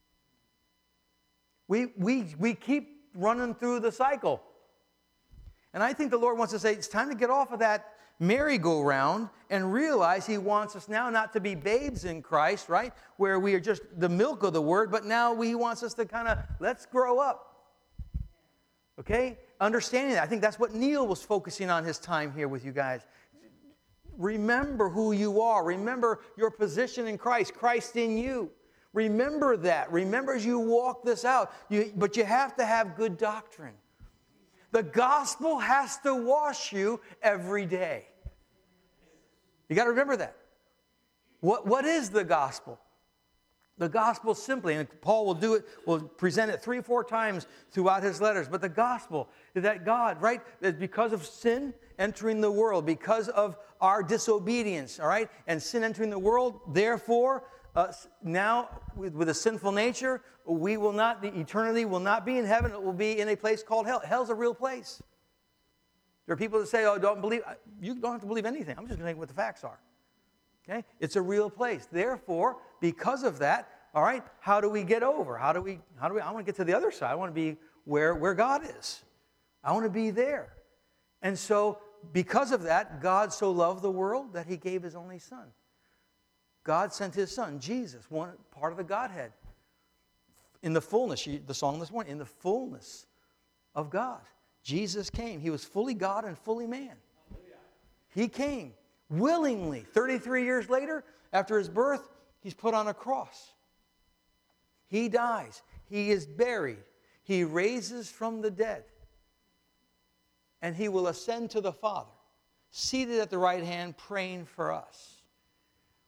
We, we, we keep running through the cycle. And I think the Lord wants to say, it's time to get off of that merry-go-round and realize He wants us now not to be babes in Christ, right? Where we are just the milk of the Word, but now He wants us to kind of, let's grow up. Okay? Understanding that. I think that's what Neil was focusing on his time here with you guys. Remember who you are. Remember your position in Christ. Christ in you. Remember that. Remember as you walk this out. You, but you have to have good doctrine. The gospel has to wash you every day. You got to remember that. What, what is the gospel? The gospel simply, and Paul will do it, will present it three or four times throughout his letters, but the gospel is that God, right, is because of sin entering the world, because of our disobedience, all right, and sin entering the world, therefore, uh, now with, with a sinful nature, we will not, the eternity will not be in heaven, it will be in a place called hell. Hell's a real place. There are people that say, oh, don't believe, you don't have to believe anything. I'm just going to tell you what the facts are. Okay? It's a real place. Therefore, because of that, all right, how do we get over? How do we, how do we, I want to get to the other side. I want to be where, where God is. I want to be there. And so, because of that, God so loved the world that He gave His only Son. God sent His Son, Jesus, one part of the Godhead. In the fullness, the song this morning, in the fullness of God. Jesus came. He was fully God and fully man. He came. Willingly, thirty-three years later, after His birth, He's put on a cross. He dies. He is buried. He raises from the dead. And He will ascend to the Father, seated at the right hand, praying for us.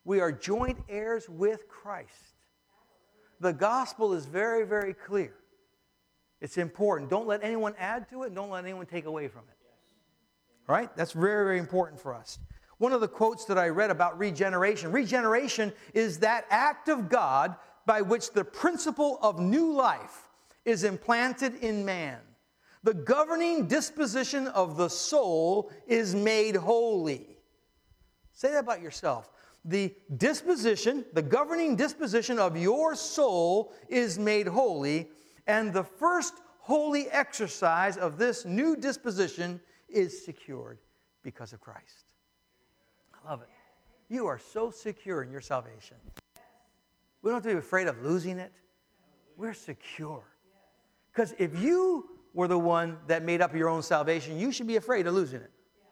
We are joint heirs with Christ. The gospel is very, very clear. It's important. Don't let anyone add to it, and don't let anyone take away from it. All right? That's very, very important for us. One of the quotes that I read about regeneration, regeneration is that act of God by which the principle of new life is implanted in man. The governing disposition of the soul is made holy. Say that about yourself. The disposition, the governing disposition of your soul is made holy, and the first holy exercise of this new disposition is secured because of Christ. I love it. You are so secure in your salvation. We don't have to be afraid of losing it. We're secure. Because if you were the one that made up your own salvation, you should be afraid of losing it.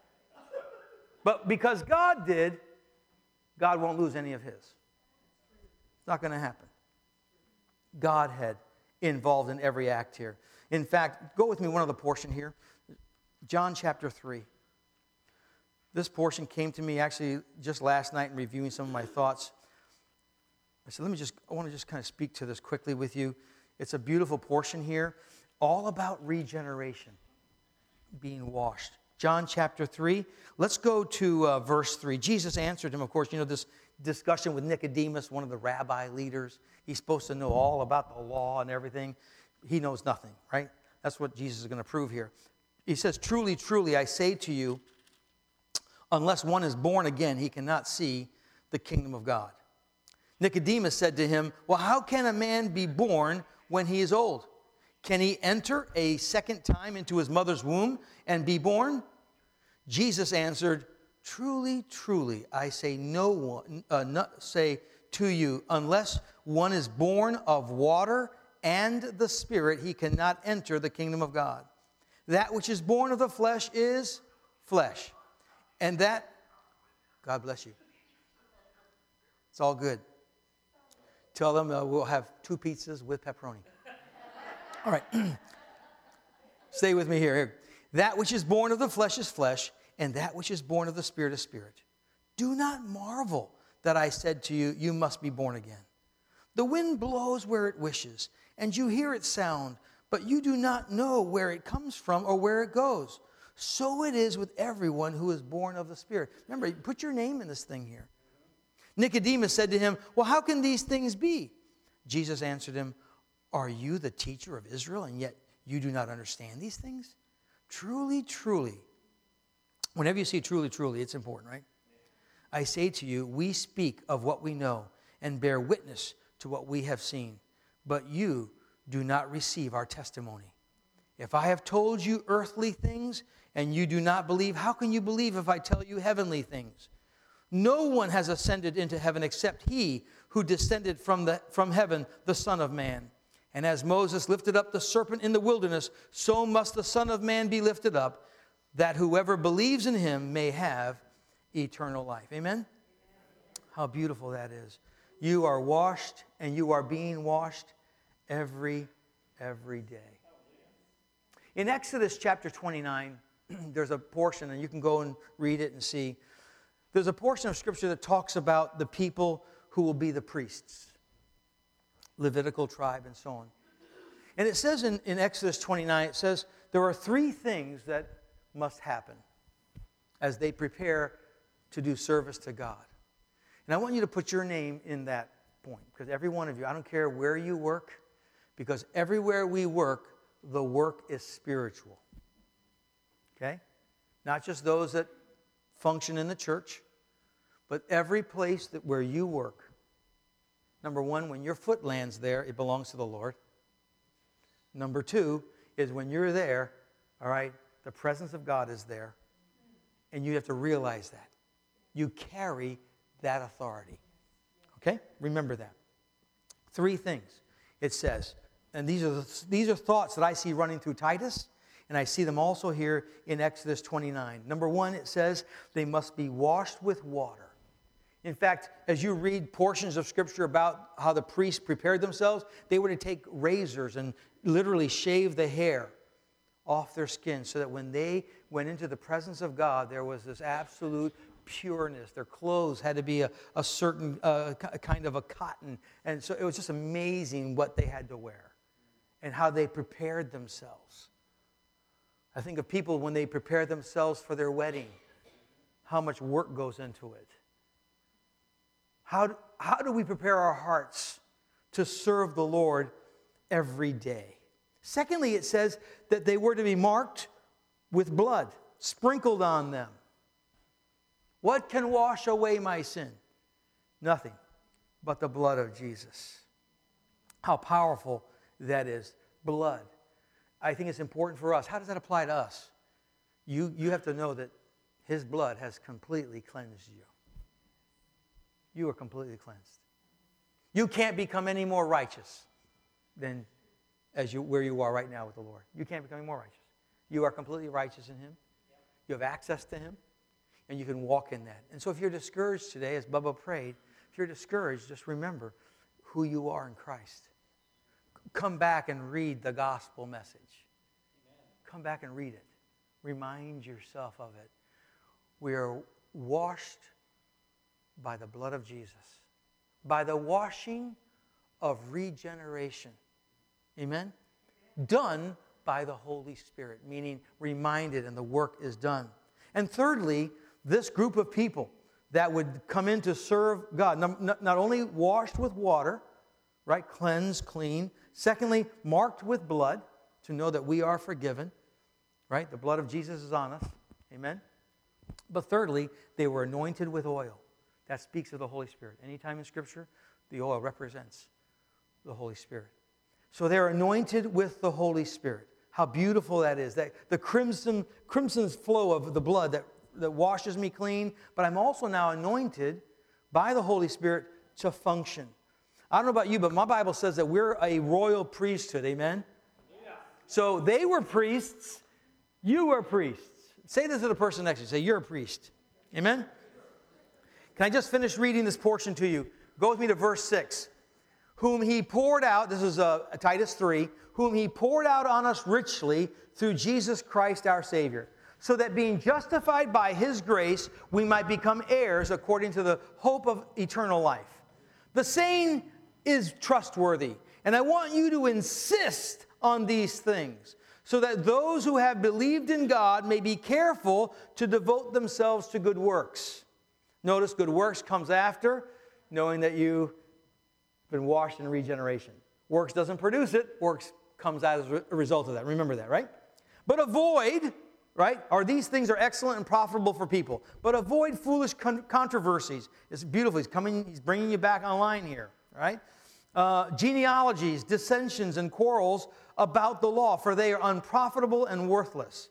But because God did, God won't lose any of his. It's not going to happen. Godhead involved in every act here. In fact, go with me one other portion here. John chapter three. This portion came to me actually just last night in reviewing some of my thoughts. I said, let me just, I want to just kind of speak to this quickly with you. It's a beautiful portion here, all about regeneration, being washed. John chapter three. Let's go to uh, verse three. Jesus answered him, of course, you know, this discussion with Nicodemus, one of the rabbi leaders. He's supposed to know all about the law and everything. He knows nothing, right? That's what Jesus is going to prove here. He says, truly, truly, I say to you, unless one is born again, he cannot see the kingdom of God. Nicodemus said to him, well, how can a man be born when he is old? Can he enter a second time into his mother's womb and be born? Jesus answered, truly, truly, I say no one, uh, not, say to you, unless one is born of water and the Spirit, he cannot enter the kingdom of God. That which is born of the flesh is flesh. And that, God bless you. It's all good. Tell them uh, we'll have two pizzas with pepperoni. All right. Stay with me here. here. That which is born of the flesh is flesh, and that which is born of the Spirit is spirit. Do not marvel that I said to you, you must be born again. The wind blows where it wishes, and you hear its sound, but you do not know where it comes from or where it goes. So it is with everyone who is born of the Spirit. Remember, put your name in this thing here. Nicodemus said to him, well, how can these things be? Jesus answered him, are you the teacher of Israel, and yet you do not understand these things? Truly, truly. Whenever you see truly, truly, it's important, right? I say to you, we speak of what we know and bear witness to what we have seen, but you do not receive our testimony. If I have told you earthly things and you do not believe, how can you believe if I tell you heavenly things? No one has ascended into heaven except he who descended from, the, from heaven, the Son of Man. And as Moses lifted up the serpent in the wilderness, so must the Son of Man be lifted up, that whoever believes in him may have eternal life. Amen? How beautiful that is. You are washed, and you are being washed every, every day. In Exodus chapter twenty-nine, there's a portion, and you can go and read it and see. There's a portion of Scripture that talks about the people who will be the priests. Levitical tribe and so on. And it says in, in Exodus twenty-nine, it says there are three things that must happen as they prepare to do service to God. And I want you to put your name in that point, because every one of you, I don't care where you work, because everywhere we work, the work is spiritual. Okay? Not just those that function in the church, but every place that where you work. Number one, when your foot lands there, it belongs to the Lord. Number two is when you're there, all right, the presence of God is there. And you have to realize that. You carry that authority. Okay? Remember that. Three things it says. And these are, the, these are thoughts that I see running through Titus. And I see them also here in Exodus twenty-nine. Number one, it says they must be washed with water. In fact, as you read portions of Scripture about how the priests prepared themselves, they were to take razors and literally shave the hair off their skin so that when they went into the presence of God, there was this absolute pureness. Their clothes had to be a, a certain uh, kind of a cotton. And so it was just amazing what they had to wear and how they prepared themselves. I think of people when they prepare themselves for their wedding, how much work goes into it. How do, how do we prepare our hearts to serve the Lord every day? Secondly, it says that they were to be marked with blood, sprinkled on them. What can wash away my sin? Nothing but the blood of Jesus. How powerful that is. Blood. I think it's important for us. How does that apply to us? You, you have to know that His blood has completely cleansed you. You are completely cleansed. You can't become any more righteous than as you where you are right now with the Lord. You can't become any more righteous. You are completely righteous in Him. You have access to Him, and you can walk in that. And so if you're discouraged today, as Bubba prayed, if you're discouraged, just remember who you are in Christ. Come back and read the gospel message. Come back and read it. Remind yourself of it. We are washed by the blood of Jesus, by the washing of regeneration. Amen? Done by the Holy Spirit, meaning reminded and the work is done. And thirdly, this group of people that would come in to serve God, not, not only washed with water, right, cleansed, clean. Secondly, marked with blood to know that we are forgiven, right? The blood of Jesus is on us. Amen? But thirdly, they were anointed with oil. That speaks of the Holy Spirit. Anytime in Scripture, the oil represents the Holy Spirit. So they're anointed with the Holy Spirit. How beautiful that is. That the crimson, crimson's flow of the blood that, that washes me clean, but I'm also now anointed by the Holy Spirit to function. I don't know about you, but my Bible says that we're a royal priesthood. Amen? Yeah. So they were priests. You were priests. Say this to the person next to you. Say, you're a priest. Amen? Can I just finish reading this portion to you? Go with me to verse six. Whom He poured out, this is uh, Titus three, whom He poured out on us richly through Jesus Christ our Savior, so that being justified by His grace, we might become heirs according to the hope of eternal life. The saying is trustworthy, and I want you to insist on these things, so that those who have believed in God may be careful to devote themselves to good works. Notice good works comes after knowing that you've been washed in regeneration. Works doesn't produce it. Works comes out as a result of that. Remember that, right? But avoid, right? Or these things are excellent and profitable for people. But avoid foolish con- controversies. It's beautiful. He's coming. He's bringing you back online here, right? Uh, genealogies, dissensions, and quarrels about the law, for they are unprofitable and worthless.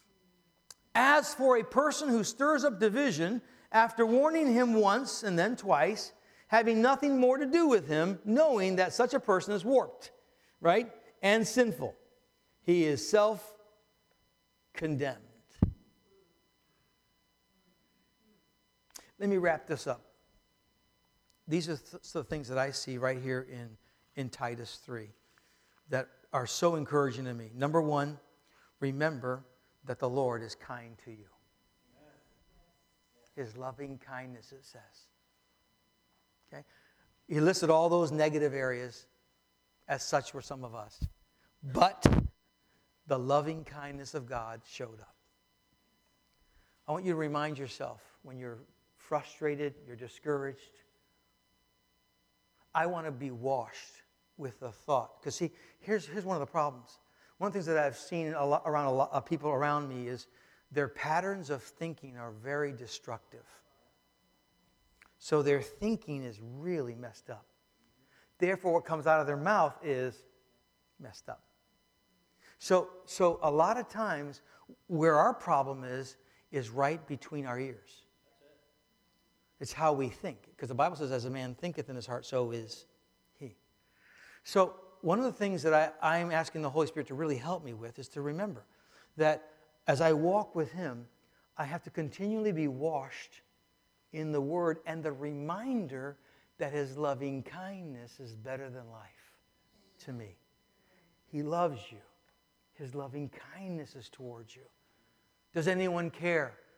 As for a person who stirs up division, after warning him once and then twice, having nothing more to do with him, knowing that such a person is warped, right, and sinful, he is self-condemned. Let me wrap this up. These are th- the things that I see right here in, in Titus three that are so encouraging to me. Number one, remember that the Lord is kind to you. His loving kindness, it says. Okay? He listed all those negative areas, as such were some of us. But the loving kindness of God showed up. I want you to remind yourself when you're frustrated, you're discouraged, I want to be washed with the thought. Because see, here's, here's one of the problems. One of the things that I've seen a lot, around a lot of people around me is their patterns of thinking are very destructive. So their thinking is really messed up. Therefore, what comes out of their mouth is messed up. So, so a lot of times, where our problem is, is right between our ears. It's how we think. Because the Bible says, as a man thinketh in his heart, so is he. So one of the things that I, I'm asking the Holy Spirit to really help me with is to remember that as I walk with Him, I have to continually be washed in the Word and the reminder that His loving kindness is better than life to me. He loves you. His loving kindness is towards you. Does anyone care?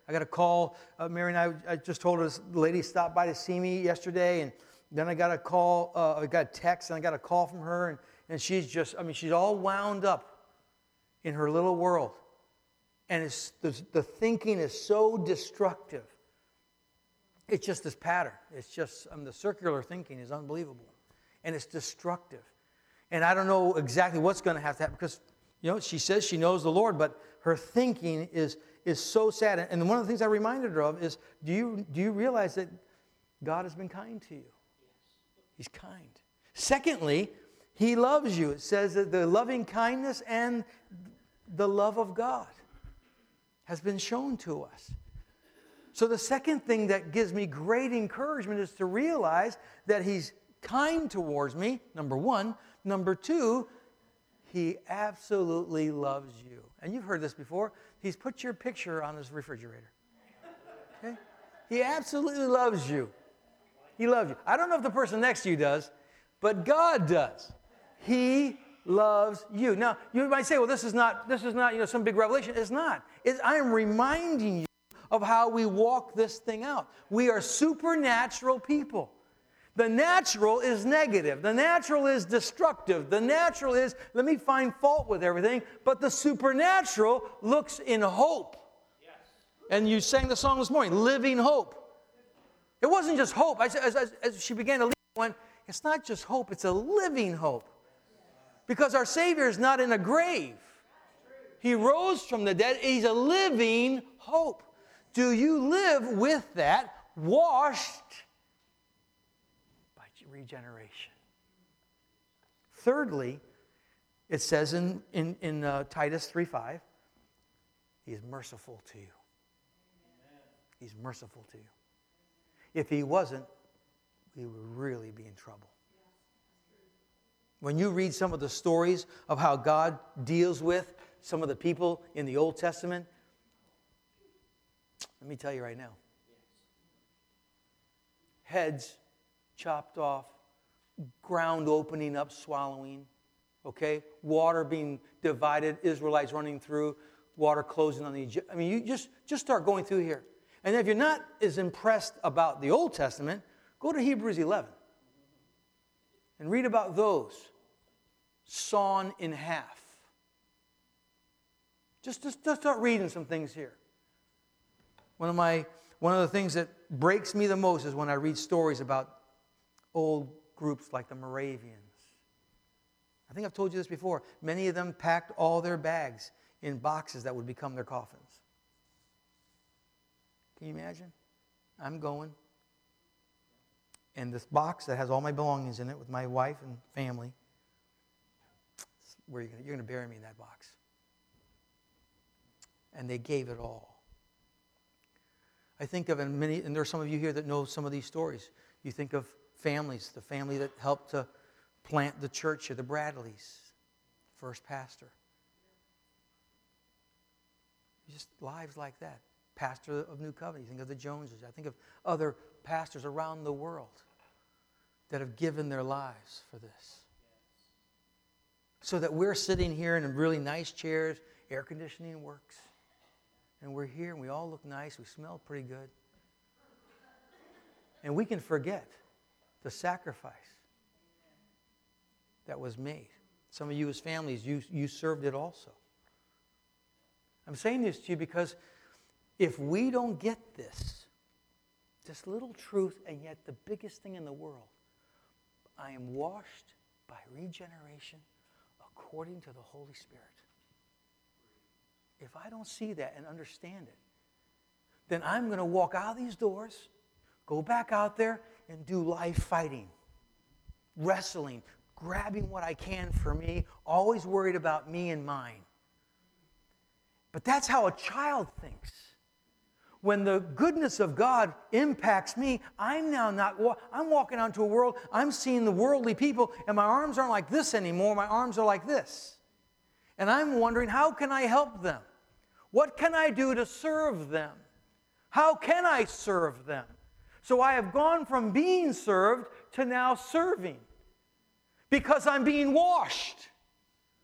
I got a call. Uh, Mary and I, I just told her this lady stopped by to see me yesterday, and then I got a call, uh, I got a text, and I got a call from her, and, and she's just, I mean, she's all wound up in her little world. And it's, the, the thinking is so destructive. It's just this pattern. It's just, I mean, the circular thinking is unbelievable. And it's destructive. And I don't know exactly what's going to have to happen because, you know, she says she knows the Lord, but her thinking is, is so sad. And one of the things I reminded her of is, do you, do you realize that God has been kind to you? He's kind. Secondly, He loves you. It says that the loving kindness and the love of God has been shown to us. So the second thing that gives me great encouragement is to realize that He's kind towards me, number one. Number two, He absolutely loves you. And you've heard this before. He's put your picture on His refrigerator. Okay? He absolutely loves you. He loves you. I don't know if the person next to you does, but God does. He loves you. Now, you might say, well, this is not, this is not, you know, some big revelation. It's not. It's, I am reminding you of how we walk this thing out. We are supernatural people. The natural is negative. The natural is destructive. The natural is, let me find fault with everything. But the supernatural looks in hope. Yes. And you sang the song this morning, Living Hope. It wasn't just hope. As, as, as she began to lead, I went, it's not just hope, it's a living hope. Because our Savior is not in a grave. He rose from the dead. He's a living hope. Do you live with that, washed by regeneration? Thirdly, it says in, in, in uh, Titus three five, He is merciful to you. He's merciful to you. If He wasn't, we would really be in trouble. When you read some of the stories of how God deals with some of the people in the Old Testament, let me tell you right now. Heads chopped off, ground opening up, swallowing, okay? Water being divided, Israelites running through, water closing on the Egypt. I mean, you just, just start going through here. And if you're not as impressed about the Old Testament, go to Hebrews eleven and read about those sawn in half. Just, just, just start reading some things here. One of my one of the things that breaks me the most is when I read stories about old groups like the Moravians. I think I've told you this before. Many of them packed all their bags in boxes that would become their coffins. Can you imagine? I'm going. And this box that has all my belongings in it with my wife and family, where you're going you're going to bury me in that box. And they gave it all. I think of, and many, and there are some of you here that know some of these stories. You think of families, the family that helped to plant the church here, the Bradleys, first pastor. Just lives like that. Pastor of New Covenant. You think of the Joneses. I think of other pastors around the world that have given their lives for this. So that we're sitting here in really nice chairs, air conditioning works. And we're here and we all look nice. We smell pretty good. And we can forget the sacrifice that was made. Some of you as families, you, you served it also. I'm saying this to you because if we don't get this, this little truth, and yet the biggest thing in the world, I am washed by regeneration according to the Holy Spirit. If I don't see that and understand it, then I'm going to walk out of these doors, go back out there, and do life fighting, wrestling, grabbing what I can for me, always worried about me and mine. But that's how a child thinks. When the goodness of God impacts me, I'm now not, I'm walking out into a world, I'm seeing the worldly people, and my arms aren't like this anymore, my arms are like this. And I'm wondering, how can I help them? What can I do to serve them? How can I serve them? So I have gone from being served to now serving because I'm being washed.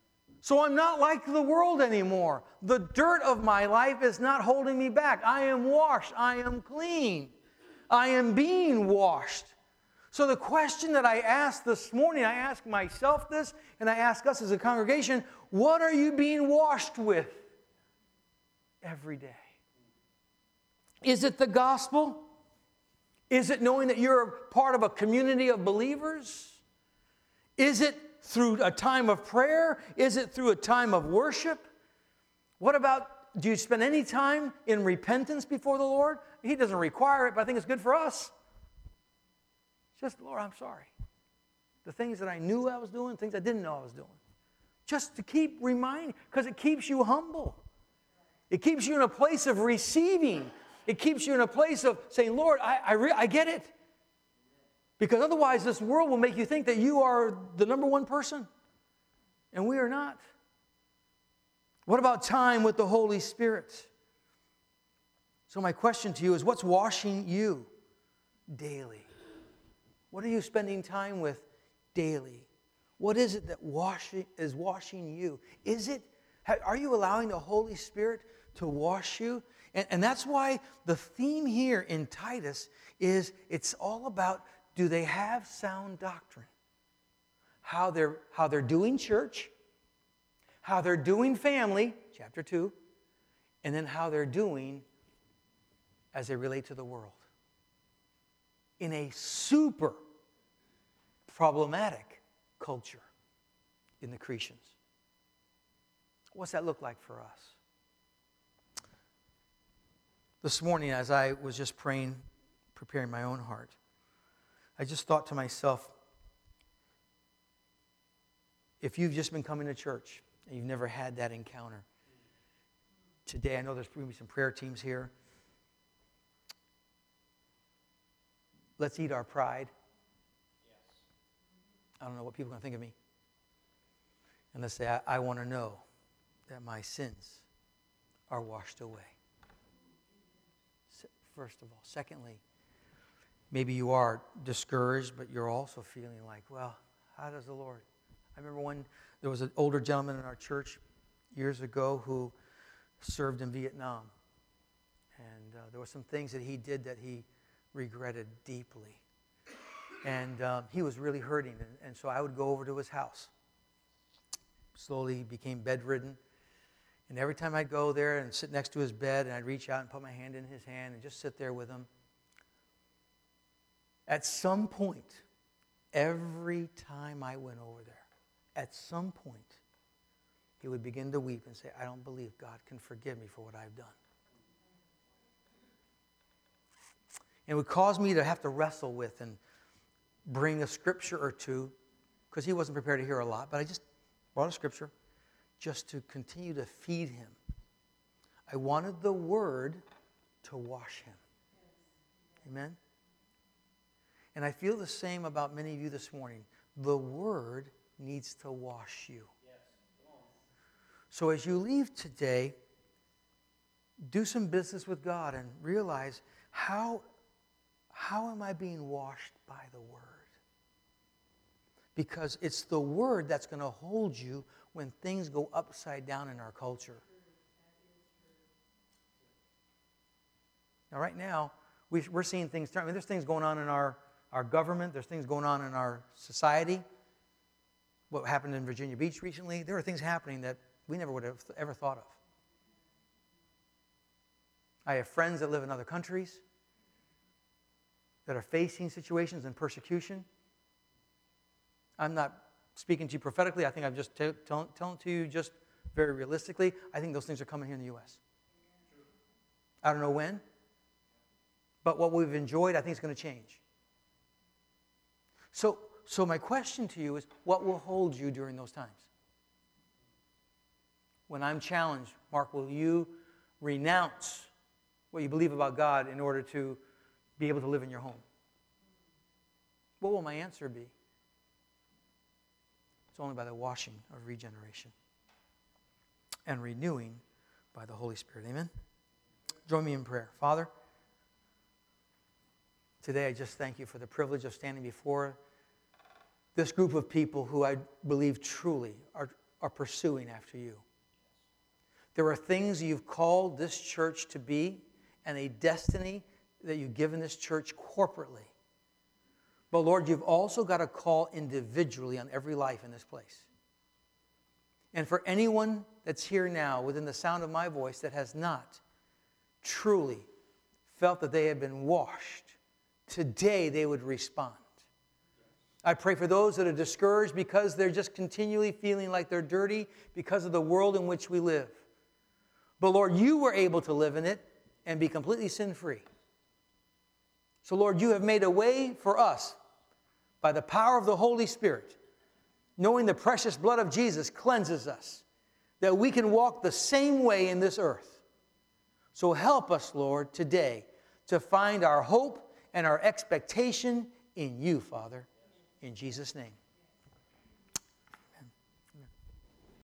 So I'm not like the world anymore. The dirt of my life is not holding me back. I am washed. I am clean. I am being washed. So the question that I asked this morning, I ask myself this, and I ask us as a congregation, what are you being washed with every day? Is it the gospel? Is it knowing that you're part of a community of believers? Is it through a time of prayer? Is it through a time of worship? What about, do you spend any time in repentance before the Lord? He doesn't require it, but I think it's good for us. Just, Lord, I'm sorry. The things that I knew I was doing, things I didn't know I was doing. Just to keep reminding, because it keeps you humble. It keeps you in a place of receiving. It keeps you in a place of saying, Lord, I, I, re- I get it. Because otherwise, this world will make you think that you are the number one person. And we are not. What about time with the Holy Spirit? So my question to you is, what's washing you daily? What are you spending time with daily? What is it that washing, is washing you? Is it, are you allowing the Holy Spirit to wash you? And, and that's why the theme here in Titus is it's all about, do they have sound doctrine? How they're, how they're doing church, how they're doing family, chapter two, and then how they're doing as they relate to the world. In a super problematic culture in the Cretians. What's that look like for us? This morning, as I was just praying, preparing my own heart, I just thought to myself, if you've just been coming to church and you've never had that encounter, today I know there's going to be some prayer teams here. Let's eat our pride. Yes. I don't know what people are going to think of me. And let's say, I, I want to know that my sins are washed away. First of all. Secondly, maybe you are discouraged, but you're also feeling like, well, how does the Lord? I remember when there was an older gentleman in our church years ago who served in Vietnam. And uh, there were some things that he did that he regretted deeply. And um, he was really hurting. And, and so I would go over to his house. Slowly became bedridden. And every time I'd go there and sit next to his bed, and I'd reach out and put my hand in his hand and just sit there with him. At some point, every time I went over there, at some point, he would begin to weep and say, I don't believe God can forgive me for what I've done. And it would cause me to have to wrestle with and bring a scripture or two, because he wasn't prepared to hear a lot, but I just brought a scripture just to continue to feed him. I wanted the Word to wash him. Amen? And I feel the same about many of you this morning. The Word needs to wash you. So as you leave today, do some business with God and realize, how, how am I being washed by the Word? Because it's the Word that's going to hold you when things go upside down in our culture. Now, right now, we, we're seeing things turn. I mean, there's things going on in our, our government. There's things going on in our society. What happened in Virginia Beach recently, there are things happening that we never would have ever thought of. I have friends that live in other countries that are facing situations and persecution. I'm not speaking to you prophetically. I think I'm just t- telling, telling to you just very realistically. I think those things are coming here in the U S. I don't know when, but what we've enjoyed, I think, is going to change. So, so my question to you is, what will hold you during those times? When I'm challenged, Mark, will you renounce what you believe about God in order to be able to live in your home? What will my answer be? It's only by the washing of regeneration and renewing by the Holy Spirit. Amen? Join me in prayer. Father, today I just thank you for the privilege of standing before this group of people who I believe truly are are pursuing after you. There are things you've called this church to be and a destiny that you've given this church corporately. But Lord, you've also got a call individually on every life in this place. And for anyone that's here now within the sound of my voice that has not truly felt that they have been washed, today they would respond. I pray for those that are discouraged because they're just continually feeling like they're dirty because of the world in which we live. But Lord, you were able to live in it and be completely sin-free. So Lord, you have made a way for us by the power of the Holy Spirit, knowing the precious blood of Jesus cleanses us, that we can walk the same way in this earth. So help us, Lord, today to find our hope and our expectation in you, Father. In Jesus' name.